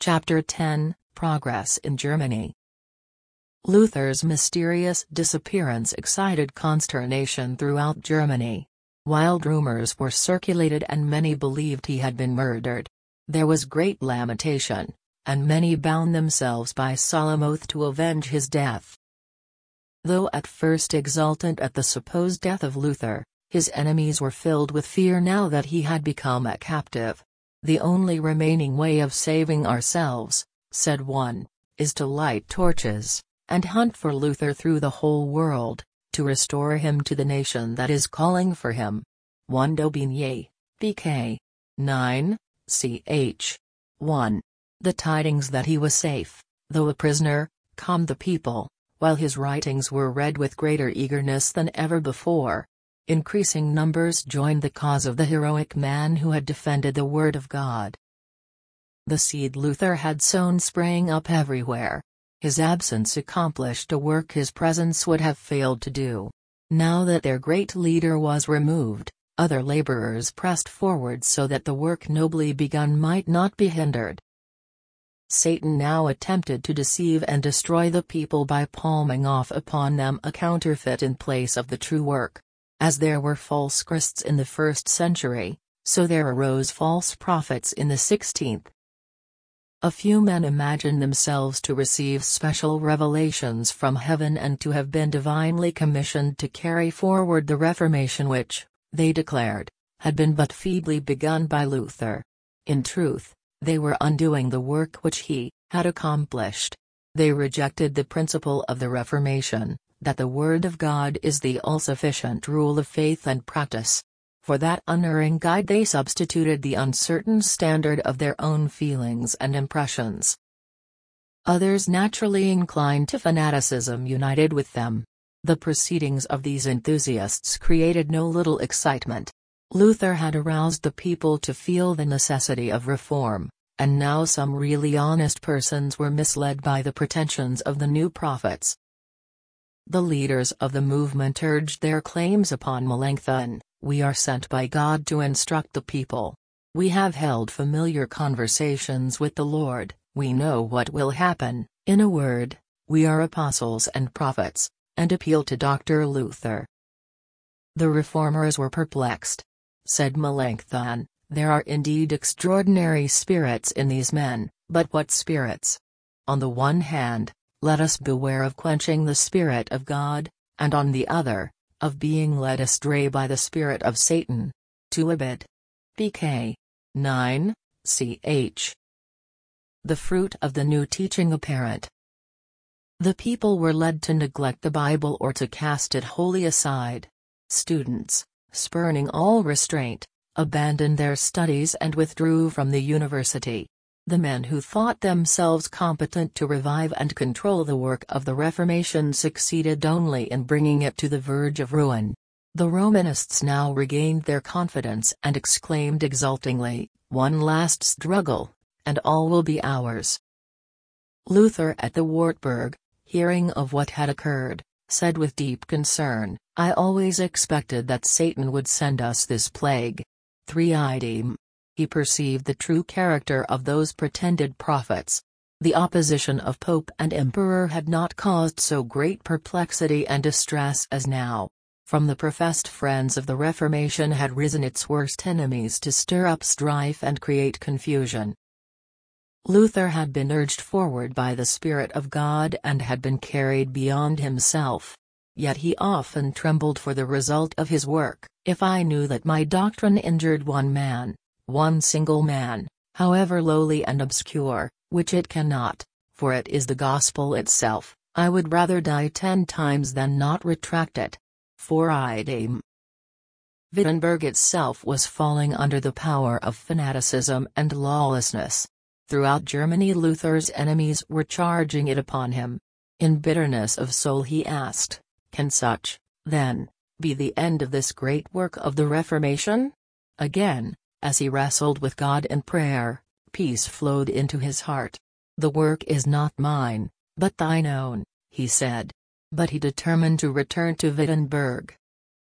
Chapter 10, Progress in Germany. Luther's mysterious disappearance excited consternation throughout Germany. Wild rumors were circulated and many believed he had been murdered. There was great lamentation, and many bound themselves by solemn oath to avenge his death. Though at first exultant at the supposed death of Luther, his enemies were filled with fear now that he had become a captive. "The only remaining way of saving ourselves," said one, "is to light torches, and hunt for Luther through the whole world, to restore him to the nation that is calling for him." 1 d'Aubigné, pk. 9, ch. 1. The tidings that he was safe, though a prisoner, calmed the people, while his writings were read with greater eagerness than ever before. Increasing numbers joined the cause of the heroic man who had defended the Word of God. The seed Luther had sown sprang up everywhere. His absence accomplished a work his presence would have failed to do. Now that their great leader was removed, other laborers pressed forward so that the work nobly begun might not be hindered. Satan now attempted to deceive and destroy the people by palming off upon them a counterfeit in place of the true work. As there were false Christs in the 1st century, so there arose false prophets in the 16th. A few men imagined themselves to receive special revelations from heaven and to have been divinely commissioned to carry forward the Reformation which, they declared, had been but feebly begun by Luther. In truth, they were undoing the work which he had accomplished. They rejected the principle of the Reformation, that the Word of God is the all-sufficient rule of faith and practice. For that unerring guide they substituted the uncertain standard of their own feelings and impressions. Others naturally inclined to fanaticism united with them. The proceedings of these enthusiasts created no little excitement. Luther had aroused the people to feel the necessity of reform, and now some really honest persons were misled by the pretensions of the new prophets. The leaders of the movement urged their claims upon Melanchthon. "We are sent by God to instruct the people. We have held familiar conversations with the Lord, we know what will happen, in a word, we are apostles and prophets," and appeal to Dr. Luther. The reformers were perplexed. Said Melanchthon, "There are indeed extraordinary spirits in these men, but what spirits? On the one hand, let us beware of quenching the Spirit of God, and on the other, of being led astray by the spirit of Satan." 2 Ibid. pk. 9, ch. The fruit of the new teaching apparent. The people were led to neglect the Bible or to cast it wholly aside. Students, spurning all restraint, abandoned their studies and withdrew from the university. The men who thought themselves competent to revive and control the work of the Reformation succeeded only in bringing it to the verge of ruin. The Romanists now regained their confidence and exclaimed exultingly, "One last struggle, and all will be ours." Luther at the Wartburg, hearing of what had occurred, said with deep concern, "I always expected that Satan would send us this plague." 3 idem. He perceived the true character of those pretended prophets. The opposition of Pope and Emperor had not caused so great perplexity and distress as now. From the professed friends of the Reformation had risen its worst enemies to stir up strife and create confusion. Luther had been urged forward by the Spirit of God and had been carried beyond himself. Yet he often trembled for the result of his work. "If I knew that my doctrine injured one man, one single man, however lowly and obscure, which it cannot, for it is the gospel itself, I would rather die 10 times than not retract it." 4 idem. Wittenberg itself was falling under the power of fanaticism and lawlessness. Throughout Germany Luther's enemies were charging it upon him. In bitterness of soul he asked, "Can such, then, be the end of this great work of the Reformation?" Again, as he wrestled with God in prayer, peace flowed into his heart. "The work is not mine, but thine own," he said. But he determined to return to Wittenberg.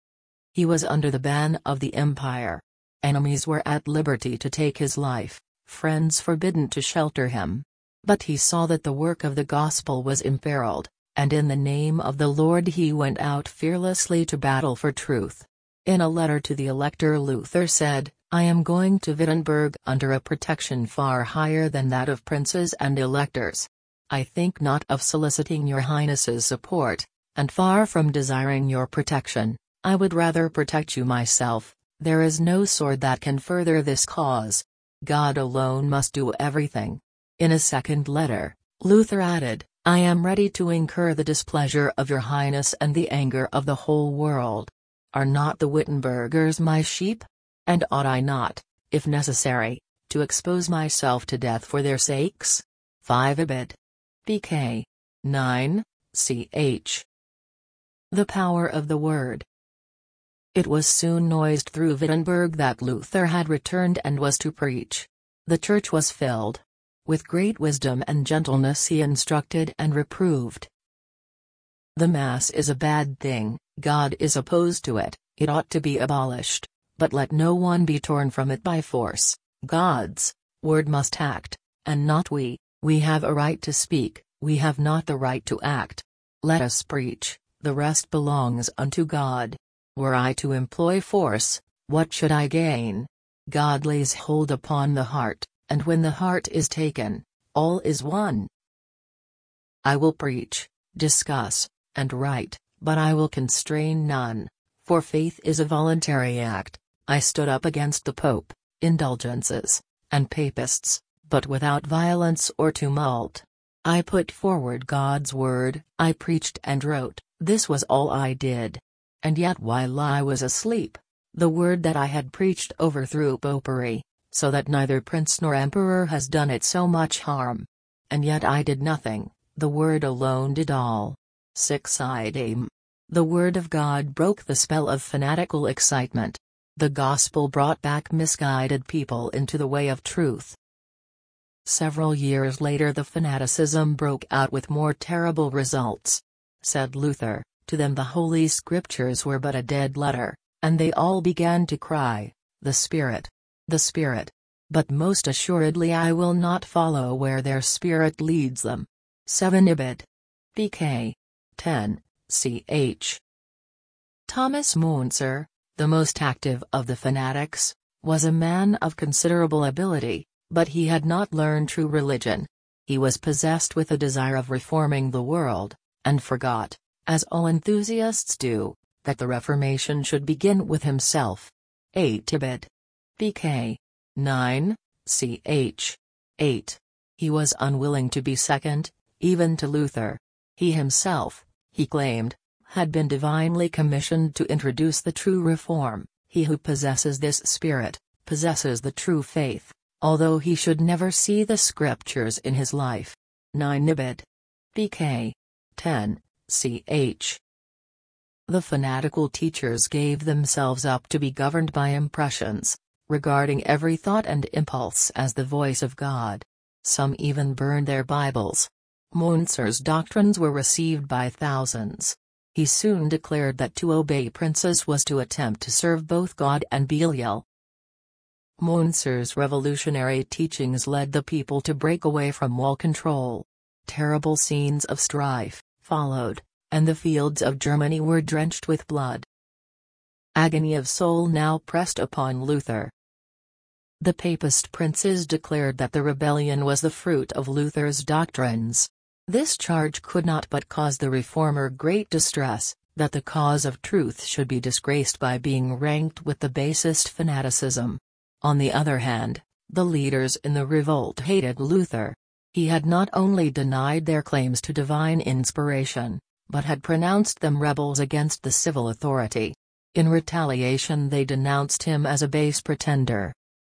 He was under the ban of the empire. Enemies were at liberty to take his life, friends forbidden to shelter him. But he saw that the work of the gospel was imperiled, and in the name of the Lord he went out fearlessly to battle for truth. In a letter to the elector, Luther said, "I am going to Wittenberg under a protection far higher than that of princes and electors. I think not of soliciting your Highness's support, and far from desiring your protection, I would rather protect you myself. There is no sword that can further this cause. God alone must do everything." In a second letter, Luther added, "I am ready to incur the displeasure of your Highness and the anger of the whole world. Are not the Wittenbergers my sheep? And ought I not, if necessary, to expose myself to death for their sakes?" 5 Ibid. Pk. 9, ch. The power of the word. It was soon noised through Wittenberg that Luther had returned and was to preach. The church was filled. With great wisdom and gentleness he instructed and reproved. The Mass is a bad thing, God is opposed to it, it ought to be abolished, but let no one be torn from it by force. God's word must act, and not we have a right to speak, we have not the right to act. Let us preach, the rest belongs unto God. Were I to employ force, what should I gain? God lays hold upon the heart, and when the heart is taken, all is won. I will preach, discuss, and write, but I will constrain none, for faith is a voluntary act. I stood up against the Pope, indulgences, and papists, but without violence or tumult. I put forward God's word, I preached and wrote, this was all I did. And yet while I was asleep, the word that I had preached overthrew popery, so that neither prince nor emperor has done it so much harm. And yet I did nothing, the word alone did all. 6 idem. The word of God broke the spell of fanatical excitement. The gospel brought back misguided people into the way of truth. Several years later the fanaticism broke out with more terrible results. Said Luther, to them the Holy Scriptures were but a dead letter, and they all began to cry, "The Spirit! The Spirit! But most assuredly I will not follow where their spirit leads them." 7 Ibid. Pk. 10, ch. Thomas Müntzer, the most active of the fanatics, was a man of considerable ability, but he had not learned true religion. He was possessed with a desire of reforming the world, and forgot, as all enthusiasts do, that the Reformation should begin with himself. 8 Ibid. Pk. 9, ch. 8. He was unwilling to be second, even to Luther. He himself, he claimed, had been divinely commissioned to introduce the true reform. He who possesses this spirit, possesses the true faith, although he should never see the Scriptures in his life. 9 Ibid. Pk. 10, ch. The fanatical teachers gave themselves up to be governed by impressions, regarding every thought and impulse as the voice of God. Some even burned their Bibles. Müntzer's doctrines were received by thousands. He soon declared that to obey princes was to attempt to serve both God and Belial. Müntzer's revolutionary teachings led the people to break away from all control. Terrible scenes of strife followed, and the fields of Germany were drenched with blood. Agony of soul now pressed upon Luther. The Papist princes declared that the rebellion was the fruit of Luther's doctrines. This charge could not but cause the reformer great distress, that the cause of truth should be disgraced by being ranked with the basest fanaticism. On the other hand, the leaders in the revolt hated Luther. He had not only denied their claims to divine inspiration, but had pronounced them rebels against the civil authority. In retaliation they denounced him as a base pretender.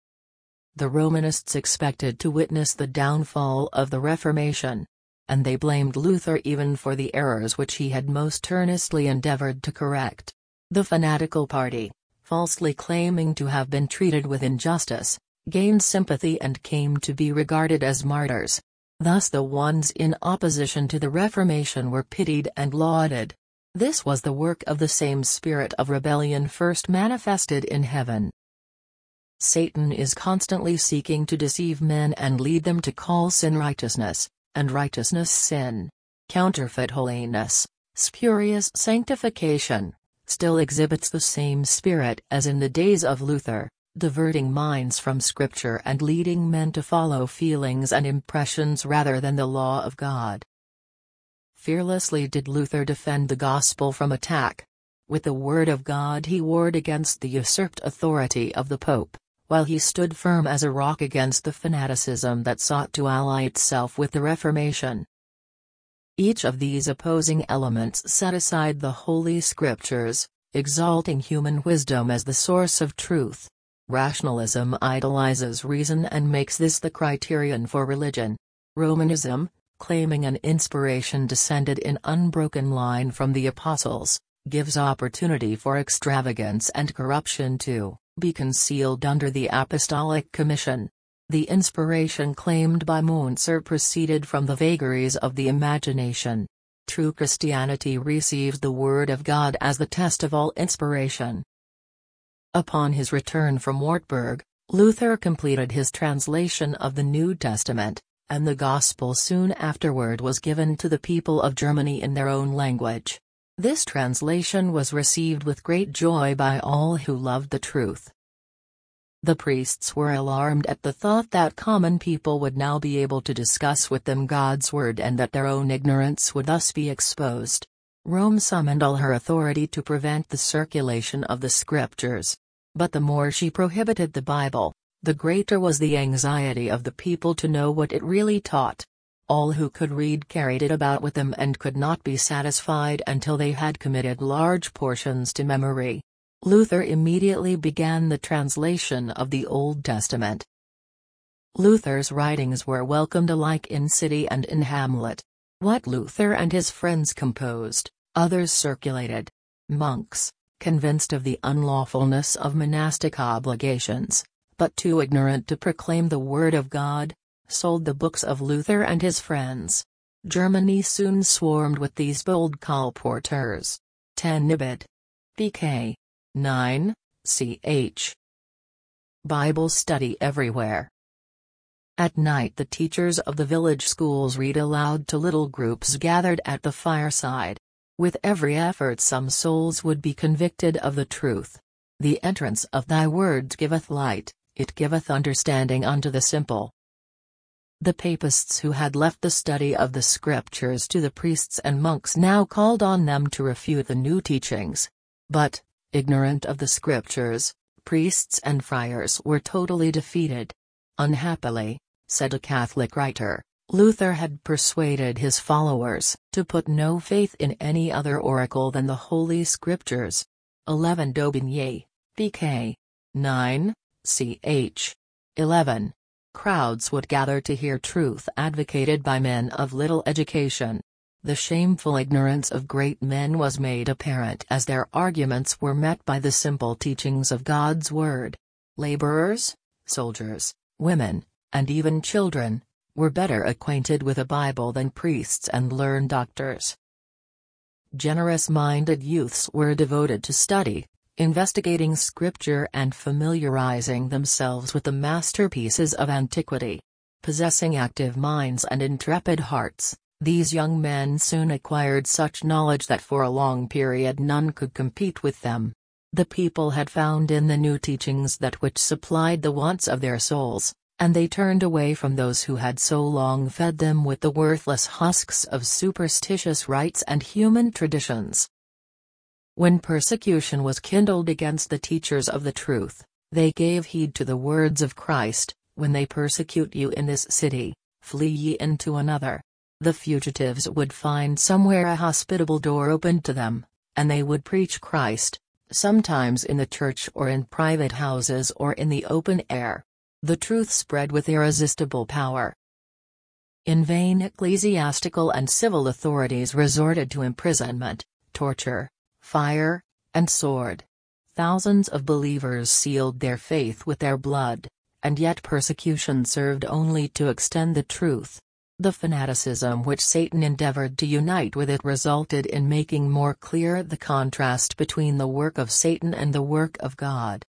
The Romanists expected to witness the downfall of the Reformation, and they blamed Luther even for the errors which he had most earnestly endeavored to correct. The fanatical party, falsely claiming to have been treated with injustice, gained sympathy and came to be regarded as martyrs. Thus the ones in opposition to the Reformation were pitied and lauded. This was the work of the same spirit of rebellion first manifested in heaven. Satan is constantly seeking to deceive men and lead them to call sin righteousness, and righteousness sin. Counterfeit holiness, spurious sanctification, still exhibits the same spirit as in the days of Luther, diverting minds from Scripture and leading men to follow feelings and impressions rather than the law of God. Fearlessly did Luther defend the gospel from attack. With the word of God he warred against the usurped authority of the Pope, while he stood firm as a rock against the fanaticism that sought to ally itself with the Reformation. Each of these opposing elements set aside the Holy Scriptures, exalting human wisdom as the source of truth. Rationalism idolizes reason and makes this the criterion for religion. Romanism, claiming an inspiration descended in unbroken line from the apostles, gives opportunity for extravagance and corruption to be concealed under the Apostolic Commission. The inspiration claimed by Müntzer proceeded from the vagaries of the imagination. True Christianity receives the Word of God as the test of all inspiration. Upon his return from Wartburg, Luther completed his translation of the New Testament, and the Gospel soon afterward was given to the people of Germany in their own language. This translation was received with great joy by all who loved the truth. The priests were alarmed at the thought that common people would now be able to discuss with them God's word and that their own ignorance would thus be exposed. Rome summoned all her authority to prevent the circulation of the Scriptures. But the more she prohibited the Bible, the greater was the anxiety of the people to know what it really taught. All who could read carried it about with them and could not be satisfied until they had committed large portions to memory. Luther immediately began the translation of the Old Testament. Luther's writings were welcomed alike in city and in hamlet. What Luther and his friends composed, others circulated. Monks, convinced of the unlawfulness of monastic obligations, but too ignorant to proclaim the word of God, sold the books of Luther and his friends. Germany soon swarmed with these bold colporteurs. 10 Ibid. pk. 9, ch. Bible study everywhere. At night the teachers of the village schools read aloud to little groups gathered at the fireside. With every effort some souls would be convicted of the truth. The entrance of thy word giveth light, it giveth understanding unto the simple. The papists who had left the study of the Scriptures to the priests and monks now called on them to refute the new teachings. But, ignorant of the Scriptures, priests and friars were totally defeated. Unhappily, said a Catholic writer, Luther had persuaded his followers to put no faith in any other oracle than the Holy Scriptures. 11 d'Aubigné, pk. 9, ch. 11. Crowds would gather to hear truth advocated by men of little education. The shameful ignorance of great men was made apparent as their arguments were met by the simple teachings of God's word. Laborers, soldiers, women, and even children, were better acquainted with the Bible than priests and learned doctors. Generous-minded youths were devoted to study, investigating Scripture and familiarizing themselves with the masterpieces of antiquity. Possessing active minds and intrepid hearts, these young men soon acquired such knowledge that for a long period none could compete with them. The people had found in the new teachings that which supplied the wants of their souls, and they turned away from those who had so long fed them with the worthless husks of superstitious rites and human traditions. When persecution was kindled against the teachers of the truth, they gave heed to the words of Christ, "When they persecute you in this city, flee ye into another." The fugitives would find somewhere a hospitable door opened to them, and they would preach Christ, sometimes in the church or in private houses or in the open air. The truth spread with irresistible power. In vain ecclesiastical and civil authorities resorted to imprisonment, torture, fire, and sword. Thousands of believers sealed their faith with their blood, and yet persecution served only to extend the truth. The fanaticism which Satan endeavored to unite with it resulted in making more clear the contrast between the work of Satan and the work of God.